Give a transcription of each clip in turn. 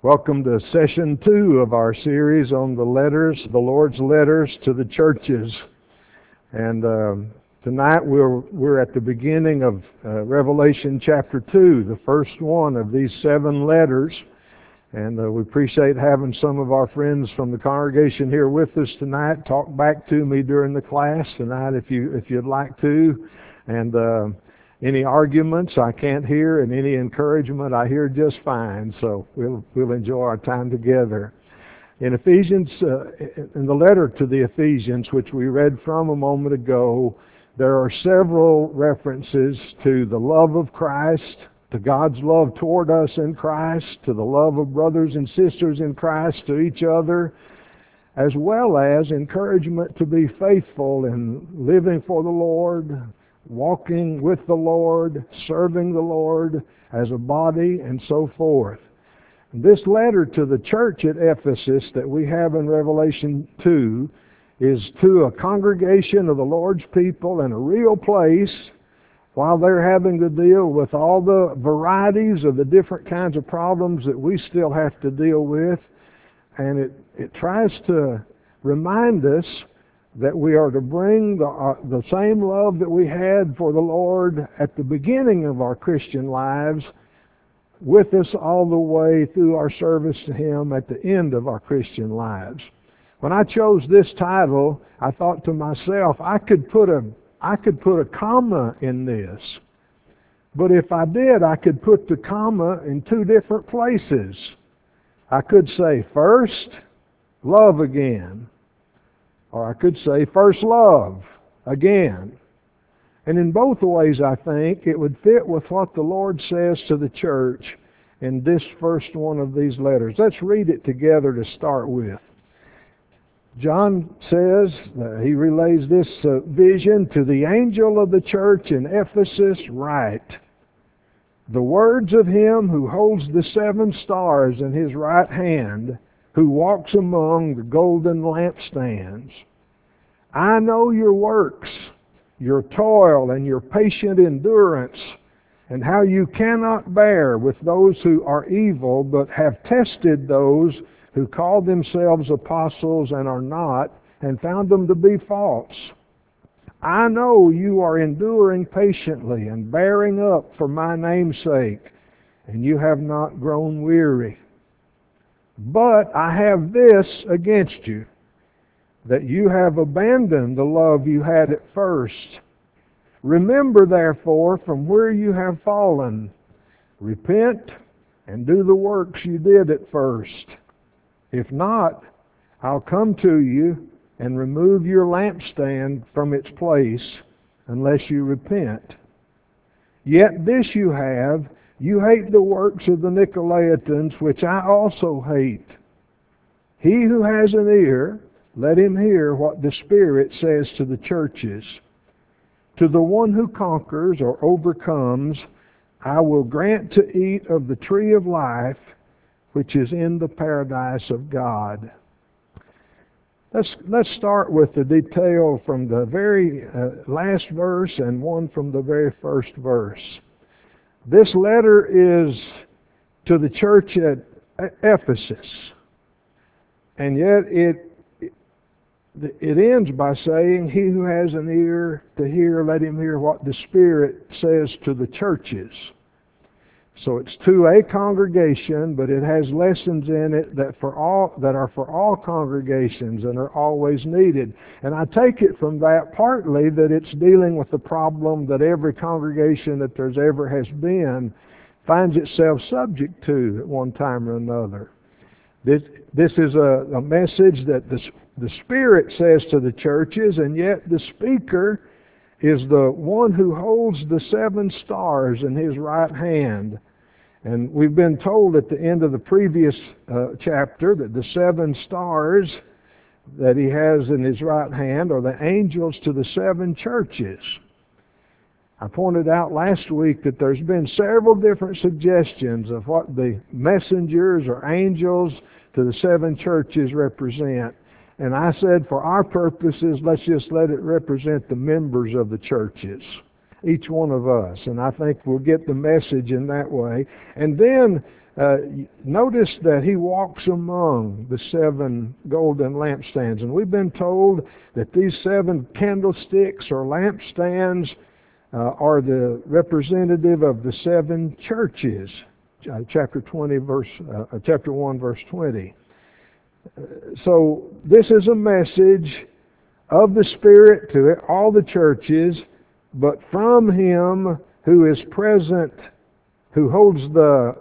Welcome to session 2 of our series on the Lord's letters to the churches. And tonight we're at the beginning of Revelation chapter 2, the first one of these 7 letters. And we appreciate having some of our friends from the congregation here with us tonight. Talk back to me during the class tonight if you'd like to. And any arguments I can't hear, and any encouragement I hear just fine. So we'll enjoy our time together. In Ephesians, in the letter to the Ephesians, which we read from a moment ago, there are several references to the love of Christ, to God's love toward us in Christ, to the love of brothers and sisters in Christ to each other, as well as encouragement to be faithful in living for the Lord, walking with the Lord, serving the Lord as a body, and so forth. This letter to the church at Ephesus that we have in Revelation 2 is to a congregation of the Lord's people in a real place while they're having to deal with all the varieties of the different kinds of problems that we still have to deal with. And it tries to remind us that we are to bring the same love that we had for the Lord at the beginning of our Christian lives with us all the way through our service to Him at the end of our Christian lives. When I chose this title, I thought to myself, I could put a comma in this. But if I did, I could put the comma in 2 different places. I could say first, love again. Or I could say first love again. And in both ways, I think, it would fit with what the Lord says to the church in this first one of these letters. Let's read it together to start with. John says, he relays this vision to the angel of the church in Ephesus, write, the words of him who holds the 7 stars in his right hand, who walks among the golden lampstands. I know your works, your toil and your patient endurance, and how you cannot bear with those who are evil, but have tested those who call themselves apostles and are not, and found them to be false. I know you are enduring patiently and bearing up for my name's sake, and you have not grown weary. But I have this against you, that you have abandoned the love you had at first. Remember, therefore, from where you have fallen. Repent and do the works you did at first. If not, I'll come to you and remove your lampstand from its place unless you repent. Yet this you have, you hate the works of the Nicolaitans, which I also hate. He who has an ear, let him hear what the Spirit says to the churches. To the one who conquers or overcomes, I will grant to eat of the tree of life, which is in the paradise of God. Let's start with the detail from the very last verse and one from the very first verse. This letter is to the church at Ephesus, and yet it ends by saying, he who has an ear to hear, let him hear what the Spirit says to the churches. So it's to a congregation, but it has lessons in it that are for all congregations and are always needed. And I take it from that partly that it's dealing with the problem that every congregation that there's ever has been finds itself subject to at one time or another. This is a message that the Spirit says to the churches, and yet the speaker is the one who holds the 7 stars in his right hand. And we've been told at the end of the previous chapter that the 7 stars that he has in his right hand are the angels to the 7 churches. I pointed out last week that there's been several different suggestions of what the messengers or angels to the 7 churches represent. And I said, for our purposes, let's just let it represent the members of the churches, each one of us. And I think we'll get the message in that way. And then notice that he walks among the 7 golden lampstands. And we've been told that these 7 candlesticks or lampstands are the representative of the 7 churches. Chapter 1, verse 20. So this is a message of the Spirit to all the churches, but from Him who is present, who holds the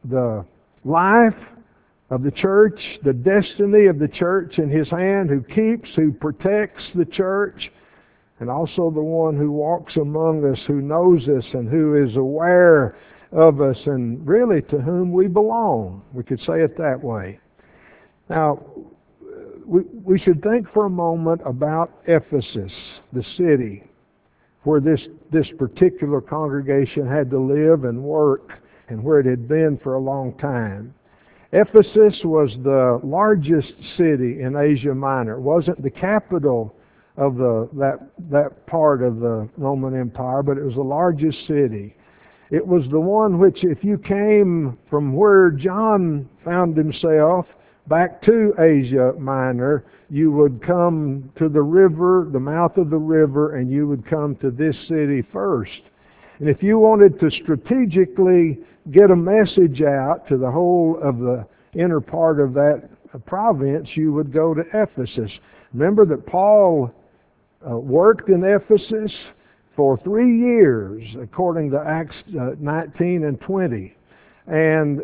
life of the church, the destiny of the church in His hand, who keeps, who protects the church, and also the one who walks among us, who knows us, and who is aware of us, and really to whom we belong. We could say it that way. Now, we should think for a moment about Ephesus, the city where this particular congregation had to live and work, and where it had been for a long time. Ephesus was the largest city in Asia Minor. It wasn't the capital of that part of the Roman Empire, but it was the largest city. It was the one which, if you came from where John found himself back to Asia Minor, you would come to the river, the mouth of the river, and you would come to this city first. And if you wanted to strategically get a message out to the whole of the inner part of that province, you would go to Ephesus. Remember that Paul worked in Ephesus for 3 years, according to Acts 19 and 20. And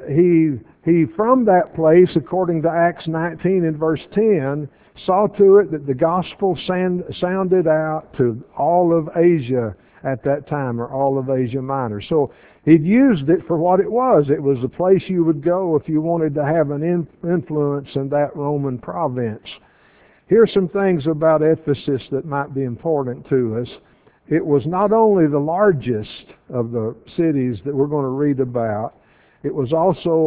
he from that place, according to Acts 19 and verse 10, saw to it that the gospel sounded out to all of Asia at that time, or all of Asia Minor. So he'd used it for what it was. It was the place you would go if you wanted to have an influence in that Roman province. Here's some things about Ephesus that might be important to us. It was not only the largest of the cities that we're going to read about, it was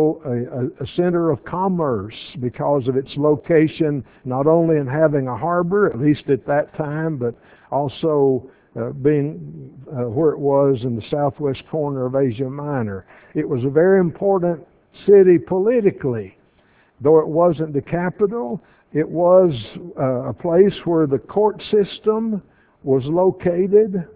also a center of commerce because of its location, not only in having a harbor, at least at that time, but also being where it was in the southwest corner of Asia Minor. It was a very important city politically. Though it wasn't the capital, it was a place where the court system was located.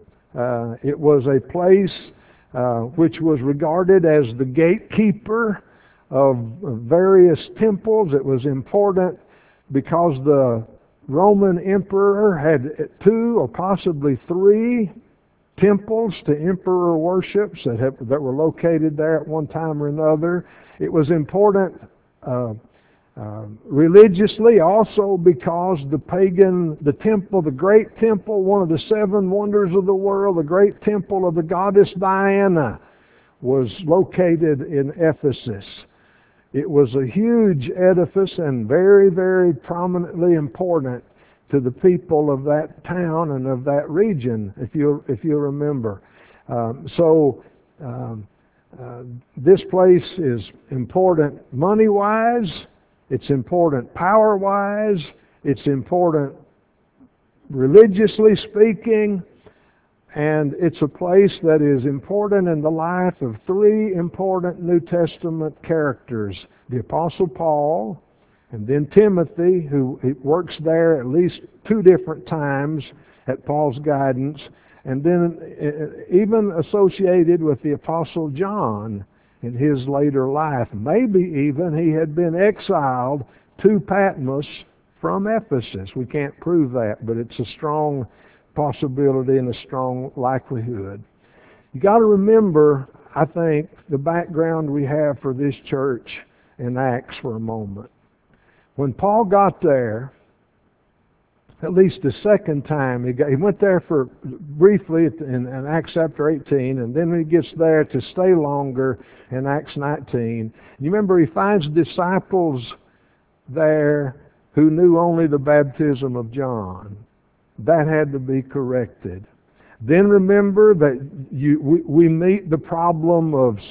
It was a place which was regarded as the gatekeeper of various temples. It was important because the Roman emperor had 2 or possibly 3 temples to emperor worships that were located there at one time or another. It was important religiously also because the temple, the great temple, one of the 7 wonders of the world, the great temple of the goddess Diana, was located in Ephesus. It was a huge edifice and very, very prominently important to the people of that town and of that region, if you remember. This place is important money-wise. It's important power-wise. It's important religiously speaking. And it's a place that is important in the life of 3 important New Testament characters. The Apostle Paul, and then Timothy, who works there at least 2 different times at Paul's guidance, and then even associated with the Apostle John in his later life. Maybe even he had been exiled to Patmos from Ephesus. We can't prove that, but it's a strong possibility and a strong likelihood. You got to remember, I think, the background we have for this church in Acts for a moment. When Paul got there, at least the second time, he went there for briefly in Acts chapter 18, and then he gets there to stay longer in Acts 19. You remember he finds disciples there who knew only the baptism of John. That had to be corrected. Then remember that we meet the problem of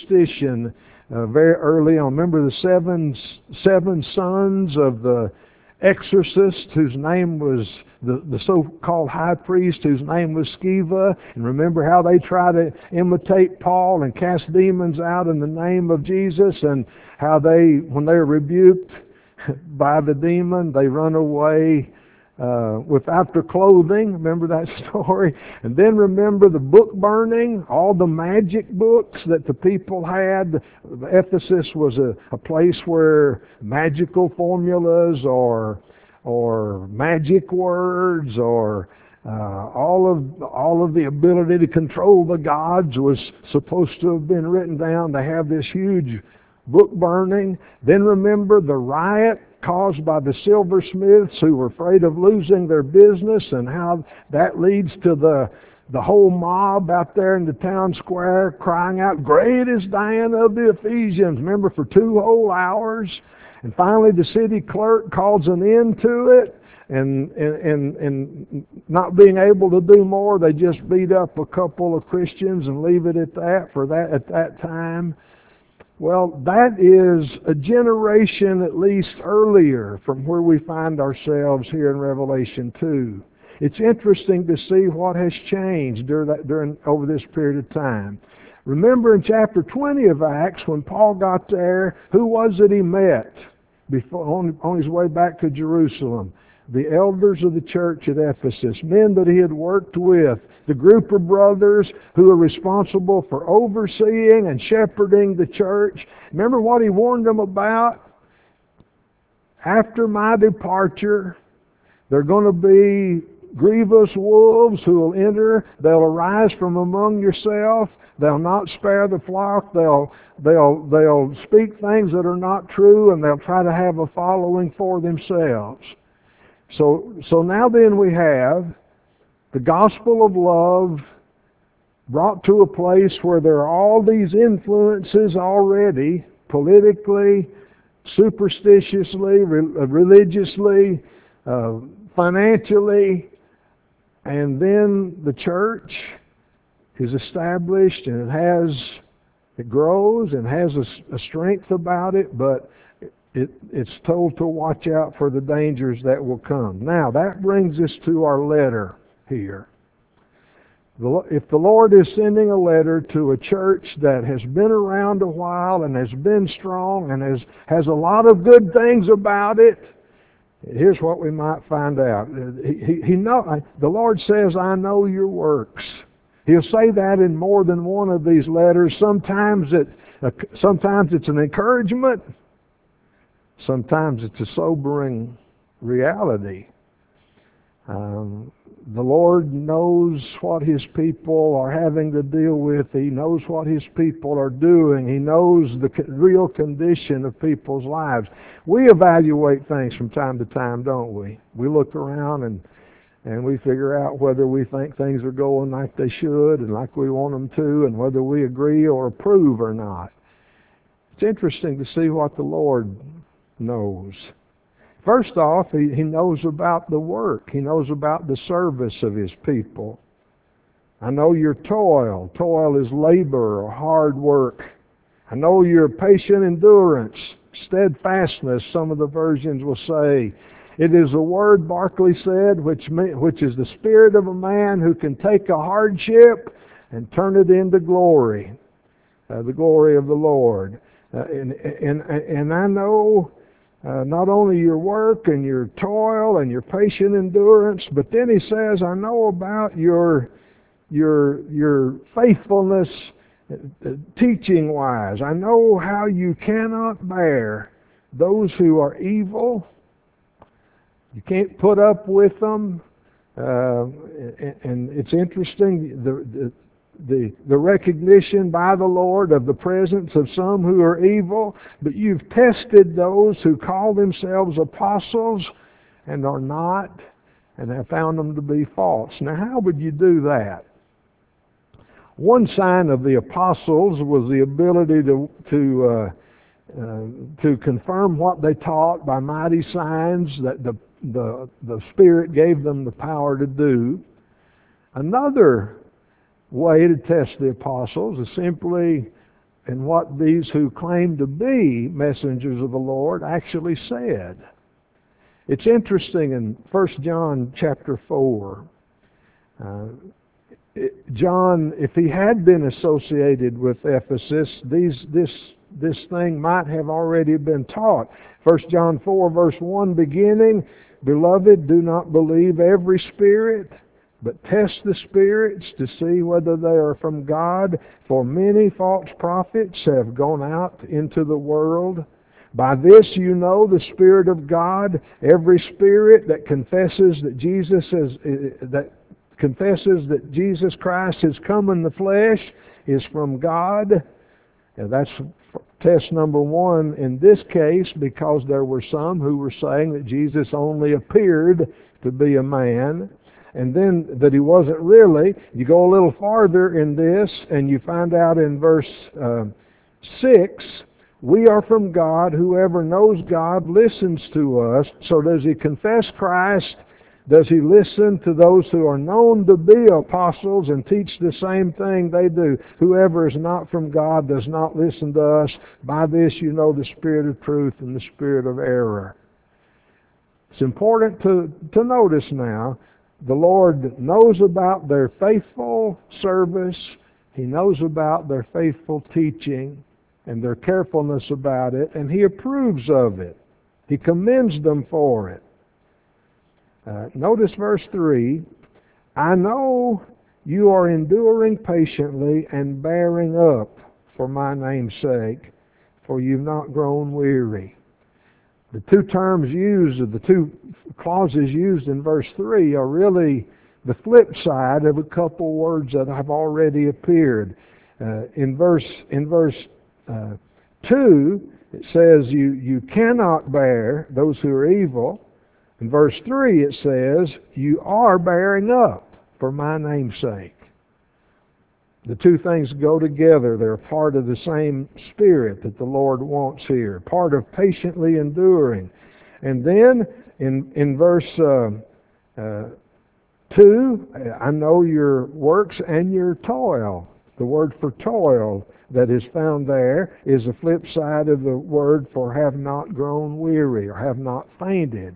superstition very early on. Remember the seven sons of the exorcist whose name was the so-called high priest whose name was Sceva. And remember how they try to imitate Paul and cast demons out in the name of Jesus, and how when they're rebuked by the demon, they run away without their clothing. Remember that story? And then remember the book burning, all the magic books that the people had. Ephesus was a place where magical formulas or magic words or all of the ability to control the gods was supposed to have been written down. They have this huge book burning. Then remember the riot caused by the silversmiths who were afraid of losing their business, and how that leads to the whole mob out there in the town square crying out, "Great is Diana of the Ephesians." Remember, for 2 whole hours. And finally the city clerk calls an end to it, and not being able to do more, they just beat up a couple of Christians and leave it at that at that time. Well, that is a generation at least earlier from where we find ourselves here in Revelation 2. It's interesting to see what has changed over this period of time. Remember in chapter 20 of Acts, when Paul got there, who was it he met on his way back to Jerusalem? The elders of the church at Ephesus, men that he had worked with, the group of brothers who are responsible for overseeing and shepherding the church. Remember what he warned them about? After my departure, there are going to be grievous wolves who will enter. They'll arise from among yourself. They'll not spare the flock. They'll speak things that are not true, and they'll try to have a following for themselves. So now then we have the gospel of love brought to a place where there are all these influences already, politically, superstitiously, religiously, financially, and then the church is established, and it grows and has a strength about it, but it's told to watch out for the dangers that will come. Now, that brings us to our letter here. If the Lord is sending a letter to a church that has been around a while and has been strong and has a lot of good things about it, here's what we might find out. The Lord says, "I know your works." He'll say that in more than one of these letters. Sometimes it's an encouragement. Sometimes it's a sobering reality. The Lord knows what His people are having to deal with. He knows what His people are doing. He knows the real condition of people's lives. We evaluate things from time to time, don't we? We look around and we figure out whether we think things are going like they should and like we want them to, and whether we agree or approve or not. It's interesting to see what the Lord knows. First off, He knows about the work. He knows about the service of His people. I know your toil. Toil is labor or hard work. I know your patient endurance, steadfastness, some of the versions will say. It is a word, Barclay said, which is the spirit of a man who can take a hardship and turn it into glory, the glory of the Lord. And I know not only your work and your toil and your patient endurance, but then he says, I know about your faithfulness teaching-wise. I know how you cannot bear those who are evil. You can't put up with them. And it's interesting, the recognition by the Lord of the presence of some who are evil, but you've tested those who call themselves apostles and are not, and have found them to be false. Now, how would you do that? One sign of the apostles was the ability to confirm what they taught by mighty signs that the Spirit gave them the power to do. Another way to test the apostles is simply in what these who claim to be messengers of the Lord actually said. It's interesting in 1 John chapter 4, John, if he had been associated with Ephesus, this thing might have already been taught. 1 John 4 verse 1 beginning, Beloved, do not believe every spirit, but test the spirits to see whether they are from God, for many false prophets have gone out into the world. By this you know the Spirit of God. Every spirit that confesses that Jesus Christ has come in the flesh is from God. And that's test number one in this case, because there were some who were saying that Jesus only appeared to be a man, and then that he wasn't really. You go a little farther in this, and you find out in verse 6, we are from God. Whoever knows God listens to us. So does he confess Christ? Does he listen to those who are known to be apostles and teach the same thing they do? Whoever is not from God does not listen to us. By this you know the spirit of truth and the spirit of error. It's important to notice now, the Lord knows about their faithful service. He knows about their faithful teaching and their carefulness about it, and he approves of it. He commends them for it. Notice verse 3, I know you are enduring patiently and bearing up for my name's sake, for you've not grown weary. The two terms used, or the two clauses used in verse 3 are really the flip side of a couple words that have already appeared. In verse 2, it says you cannot bear those who are evil. In verse 3 it says, you are bearing up for my name's sake. The two things go together. They're part of the same spirit that the Lord wants here. Part of patiently enduring. And then in verse 2, I know your works and your toil. The word for toil that is found there is the flip side of the word for have not grown weary or have not fainted.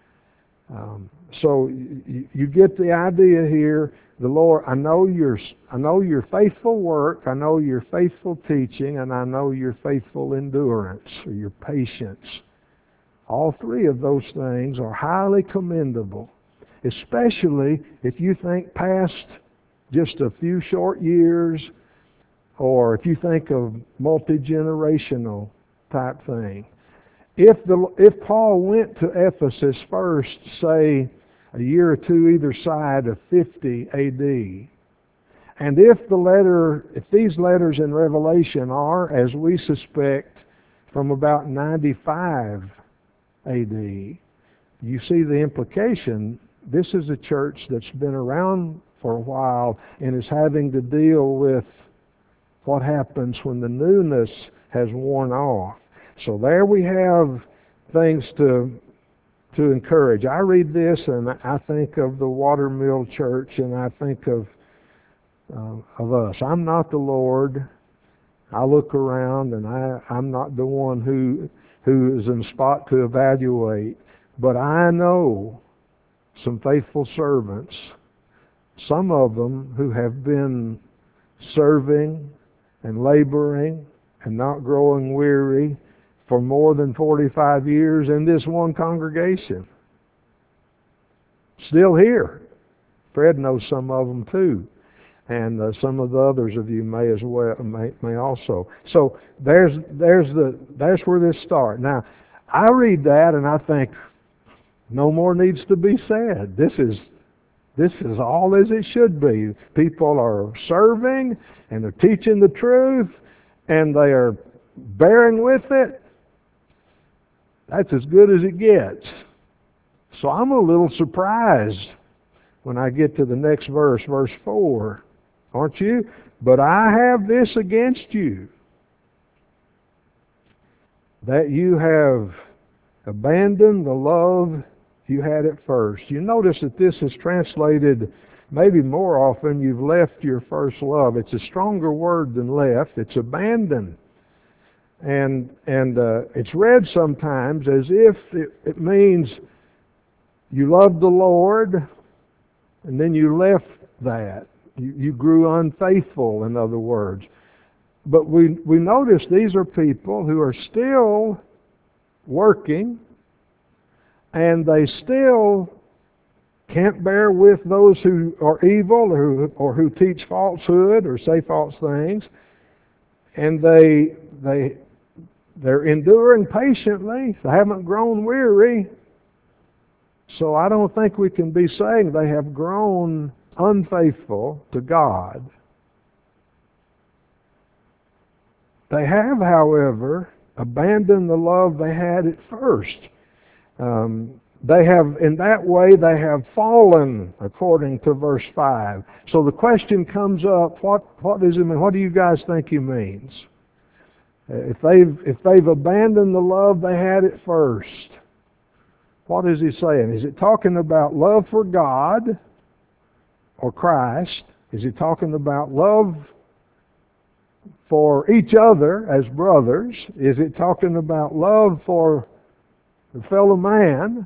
So you get the idea here. The Lord, I know your faithful work, I know your faithful teaching, and I know your faithful endurance or your patience. All three of those things are highly commendable, especially if you think past just a few short years, or if you think of multi-generational type thing. If Paul went to Ephesus first, say a year or two either side of 50 A.D., and if these letters in Revelation are, as we suspect, from about 95 A.D., you see the implication. This is a church that's been around for a while and is having to deal with what happens when the newness has worn off. So there we have things to encourage. I read this and I think of the Watermill Church, and I think of us. I'm not the Lord. I look around and I'm not the one who is in spot to evaluate. But I know some faithful servants, some of them who have been serving and laboring and not growing weary for more than 45 years in this one congregation. Still here. Fred knows some of them too. And some of the others of you may as well, may also. So there's where this starts. Now, I read that and I think, no more needs to be said. This is all as it should be. People are serving and they're teaching the truth and they are bearing with it. That's as good as it gets. So I'm a little surprised when I get to the next verse, verse 4. Aren't you? But I have this against you, that you have abandoned the love you had at first. You notice that this is translated maybe more often, you've left your first love. It's a stronger word than left. It's abandoned. And it's read sometimes as if it means You loved the Lord, and then you left that. You grew unfaithful, in other words. But we notice these are people who are still working, and they still can't bear with those who are evil or who teach falsehood or say false things. And they're enduring patiently. They haven't grown weary. So I don't think we can be saying they have grown unfaithful to God. They have, however, abandoned the love they had at first. They have, in that way, they have fallen, according to verse 5. So the question comes up, what does it mean? What do you guys think he means? If they've abandoned the love they had at first, what is he saying? Is it talking about love for God or Christ? Is he talking about love for each other as brothers? Is it talking about love for the fellow man?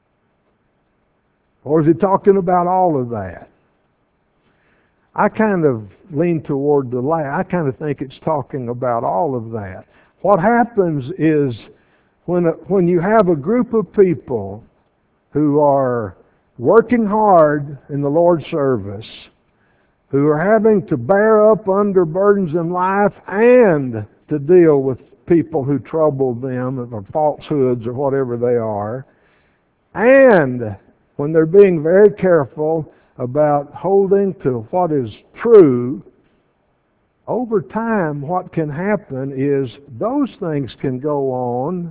Or is it talking about all of that? I kind of lean toward the last. I kind of think it's talking about all of that. What happens is when you have a group of people who are working hard in the Lord's service, who are having to bear up under burdens in life and to deal with people who trouble them or falsehoods or whatever they are, and when they're being very careful about holding to what is true, over time what can happen is those things can go on,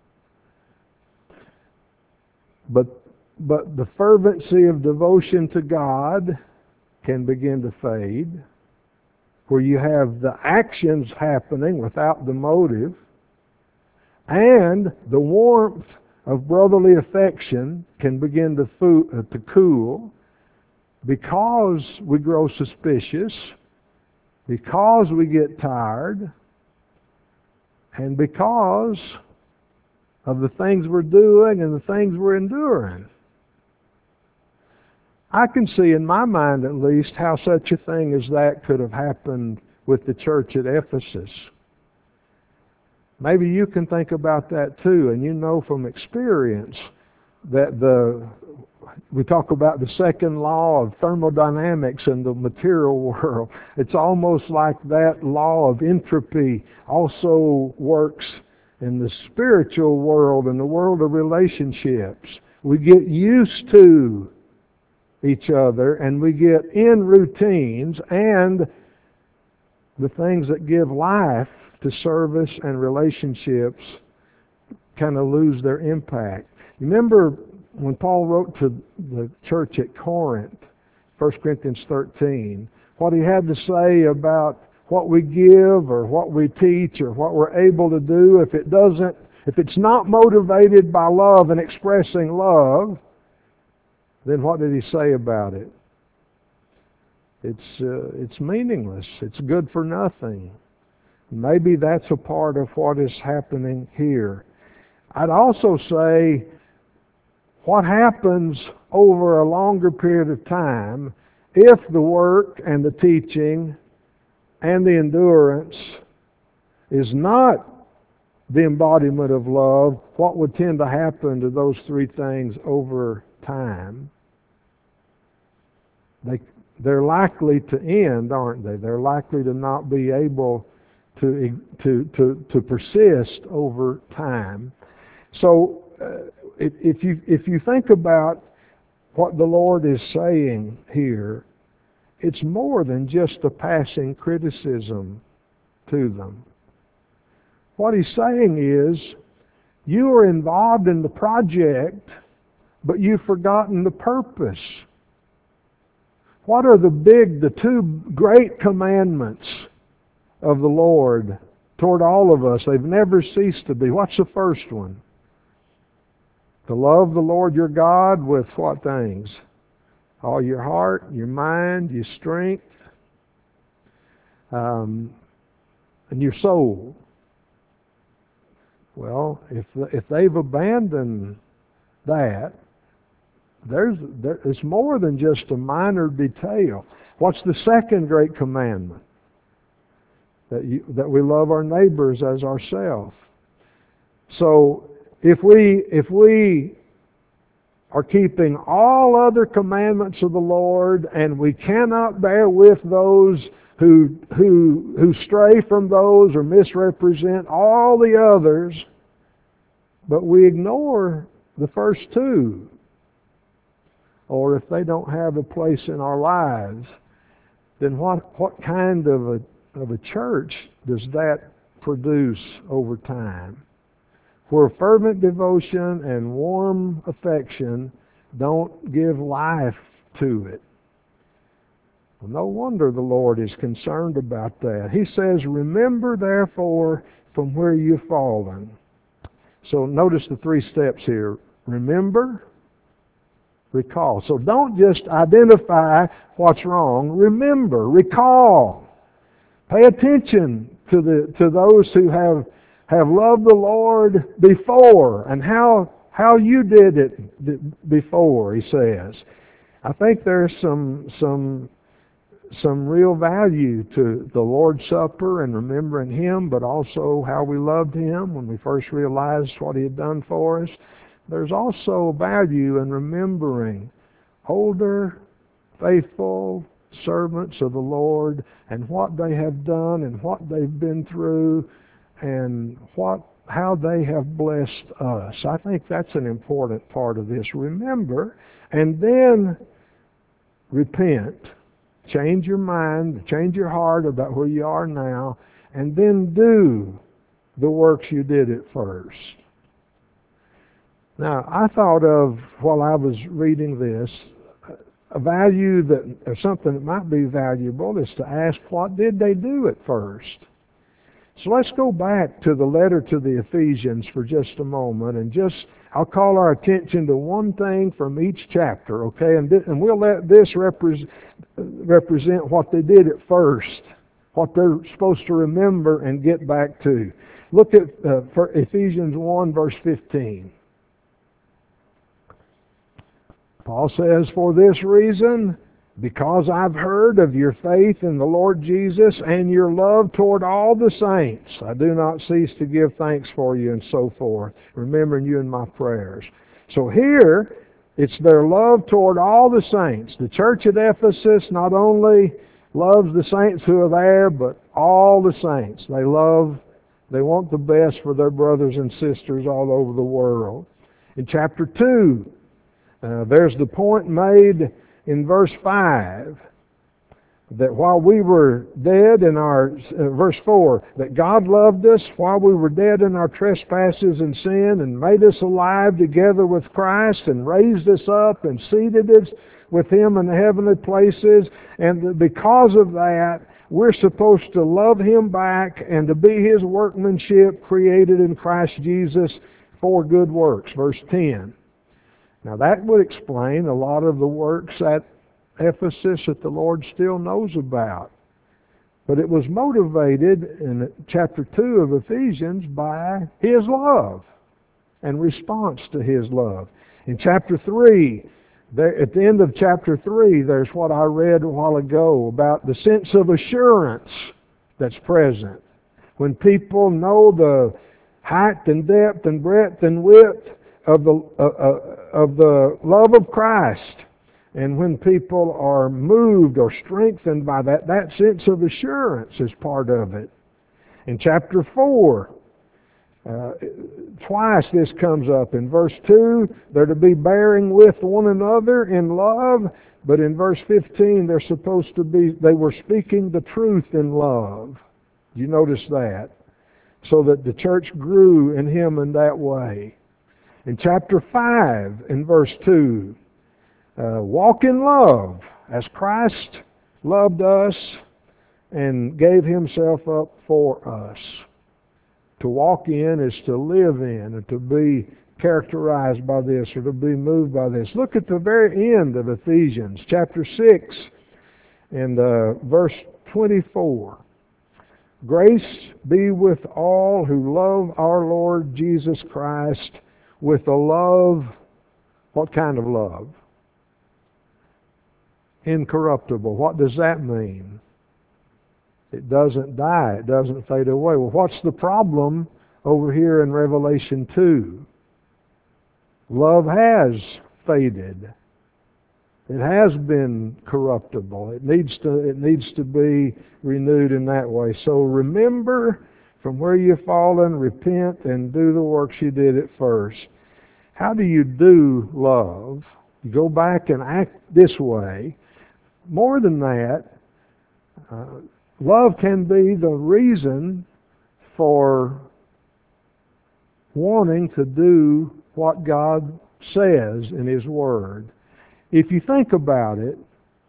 but the fervency of devotion to God can begin to fade, where you have the actions happening without the motive, and the warmth of brotherly affection can begin to cool, because we grow suspicious, because we get tired, and because of the things we're doing and the things we're enduring. I can see in my mind at least how such a thing as that could have happened with the church at Ephesus. Maybe you can think about that too, and you know from experience that we talk about the second law of thermodynamics in the material world. It's almost like that law of entropy also works in the spiritual world, in the world of relationships. We get used to each other, and we get in routines, and the things that give life to service and relationships kind of lose their impact. Remember when Paul wrote to the church at Corinth, 1 Corinthians 13, what he had to say about what we give or what we teach or what we're able to do, if it's not motivated by love and expressing love, then what did he say about it? It's meaningless. It's good for nothing. Maybe that's a part of what is happening here. I'd also say what happens over a longer period of time if the work and the teaching and the endurance is not the embodiment of love, what would tend to happen to those three things over time? They're likely to end, aren't they? They're likely to not be able to persist over time. So if you think about what the Lord is saying here, it's more than just a passing criticism to them. What he's saying is, you are involved in the project, but you've forgotten the purpose. What are the two great commandments of the Lord toward all of us? They've never ceased to be. What's the first one? To love the Lord your God with what things? All your heart, your mind, your strength, and your soul. Well, if they've abandoned that, It's more than just a minor detail. What's the second great commandment? That we love our neighbors as ourselves. So if we are keeping all other commandments of the Lord, and we cannot bear with those who stray from those or misrepresent all the others, but we ignore the first two, or if they don't have a place in our lives, then what kind of a church does that produce over time? Where fervent devotion and warm affection don't give life to it. Well, no wonder the Lord is concerned about that. He says, remember therefore from where you've fallen. So notice the 3 steps here. Remember, recall. So don't just identify what's wrong. Remember, recall. Pay attention to those who have loved the Lord before, and how you did it before, he says. I think there's some real value to the Lord's Supper and remembering Him, but also how we loved Him when we first realized what He had done for us. There's also value in remembering older, faithful servants of the Lord and what they have done and what they've been through and how they have blessed us. I think that's an important part of this. Remember, and then repent. Change your mind, change your heart about where you are now, and then do the works you did at first. Now, I thought of, while I was reading this, a value or something that might be valuable is to ask, what did they do at first? So let's go back to the letter to the Ephesians for just a moment, and I'll call our attention to one thing from each chapter, okay? And we'll let this represent what they did at first, what they're supposed to remember and get back to. Look at Ephesians 1, verse 15. Paul says, for this reason, because I've heard of your faith in the Lord Jesus and your love toward all the saints, I do not cease to give thanks for you, and so forth, remembering you in my prayers. So here, it's their love toward all the saints. The church at Ephesus not only loves the saints who are there, but all the saints. They want the best for their brothers and sisters all over the world. In chapter 2, there's the point made in verse 5 that while we were dead in our, verse 4, that God loved us while we were dead in our trespasses and sin, and made us alive together with Christ, and raised us up and seated us with Him in the heavenly places, and because of that, we're supposed to love Him back and to be His workmanship created in Christ Jesus for good works. Verse 10. Now that would explain a lot of the works at Ephesus that the Lord still knows about. But it was motivated in chapter 2 of Ephesians by His love and response to His love. In chapter 3, at the end of chapter 3, there's what I read a while ago about the sense of assurance that's present. When people know the height and depth and breadth and width of the love of Christ, and when people are moved or strengthened by that sense of assurance is part of it. In chapter 4, twice this comes up. In verse 2, they're to be bearing with one another in love, but in verse 15, they were speaking the truth in love. You notice that? So that the church grew in Him in that way. In chapter 5, in verse 2, walk in love as Christ loved us and gave Himself up for us. To walk in is to live in, and to be characterized by this, or to be moved by this. Look at the very end of Ephesians, chapter 6, and verse 24. Grace be with all who love our Lord Jesus Christ with a love, what kind of love? incorruptible. What does that mean? It doesn't die. It doesn't fade away. Well, what's the problem over here in Revelation 2? Love has faded. It has been corruptible. It needs to be renewed in that way. So remember from where you've fallen, repent, and do the works you did at first. How do you do love? You go back and act this way. More than that, love can be the reason for wanting to do what God says in His Word. If you think about it,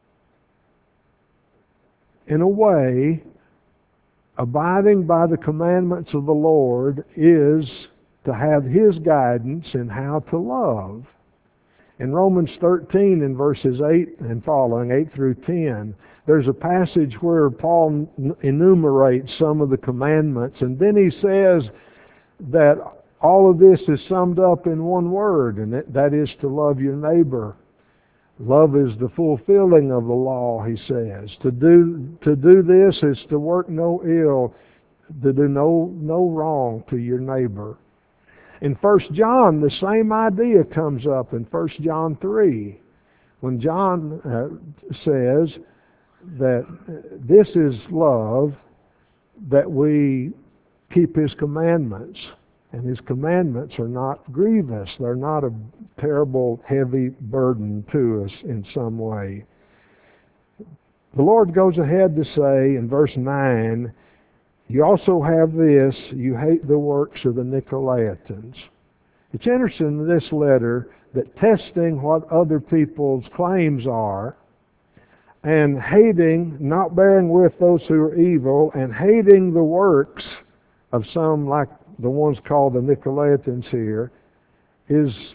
in a way, abiding by the commandments of the Lord is to have His guidance in how to love. In Romans 13, in verses 8 and following, 8 through 10, there's a passage where Paul enumerates some of the commandments, and then he says that all of this is summed up in one word, and that is to love your neighbor. Love is the fulfilling of the law, he says. To do this is to work no ill, to do no wrong to your neighbor. In 1 John, the same idea comes up in 1 John 3, when John says that this is love, that we keep His commandments. And His commandments are not grievous. They're not a terrible, heavy burden to us in some way. The Lord goes ahead to say in verse 9, you also have this, you hate the works of the Nicolaitans. It's interesting in this letter that testing what other people's claims are, and hating, not bearing with those who are evil, and hating the works of some like the ones called the Nicolaitans here, is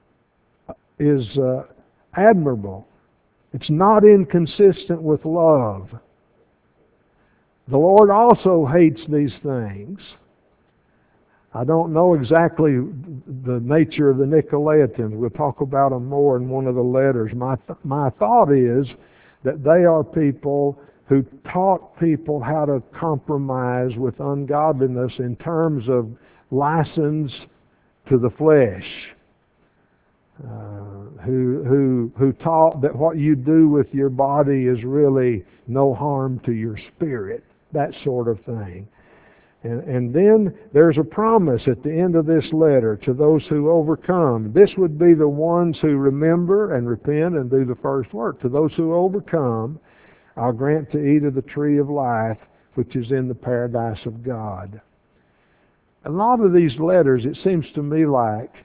admirable. It's not inconsistent with love. The Lord also hates these things. I don't know exactly the nature of the Nicolaitans. We'll talk about them more in one of the letters. My thought is that they are people who taught people how to compromise with ungodliness in terms of license to the flesh. Who taught that what you do with your body is really no harm to your spirit, that sort of thing. And then there's a promise at the end of this letter to those who overcome. This would be the ones who remember and repent and do the first work. To those who overcome, I'll grant to eat of the tree of life, which is in the paradise of God. A lot of these letters, it seems to me like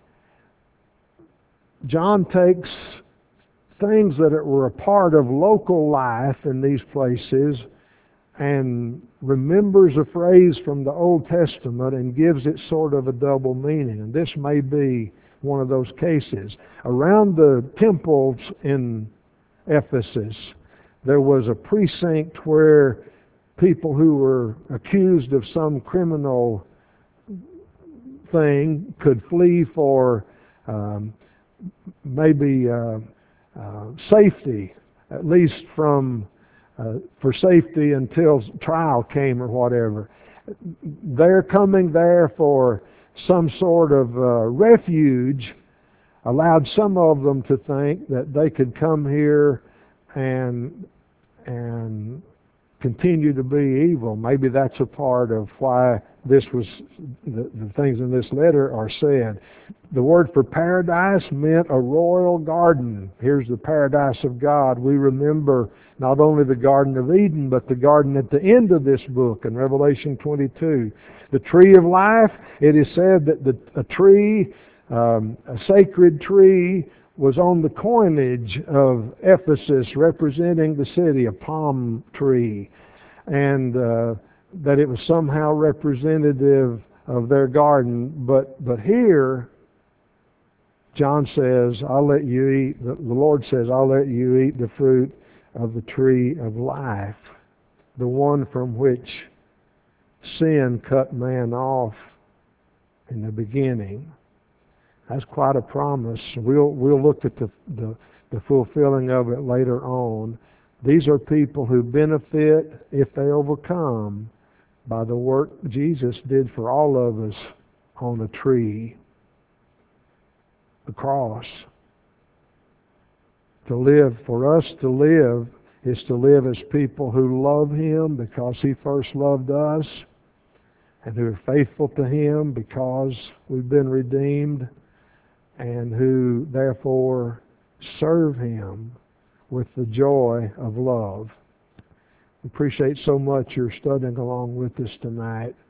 John takes things that were a part of local life in these places and remembers a phrase from the Old Testament and gives it sort of a double meaning. And this may be one of those cases. Around the temples in Ephesus, there was a precinct where people who were accused of some criminal thing could flee for maybe safety, at least for safety until trial came or whatever. They're coming there for some sort of refuge allowed some of them to think that they could come here and continue to be evil. Maybe that's a part of why this was the things in this letter are said. The word for paradise meant a royal garden. Here's the paradise of God. We remember not only the Garden of Eden, but the garden at the end of this book in Revelation 22. The tree of life, it is said that a tree, a sacred tree, was on the coinage of Ephesus, representing the city, a palm tree, and that it was somehow representative of their garden. But here, John says, I'll let you eat, the Lord says, I'll let you eat the fruit of the tree of life, the one from which sin cut man off in the beginning. That's quite a promise. We'll look at the the fulfilling of it later on. These are people who benefit if they overcome by the work Jesus did for all of us on a tree, the cross. To live, for us to live, is to live as people who love Him because He first loved us, and who are faithful to Him because we've been redeemed, and who therefore serve Him with the joy of love. Appreciate so much you're studying along with us tonight.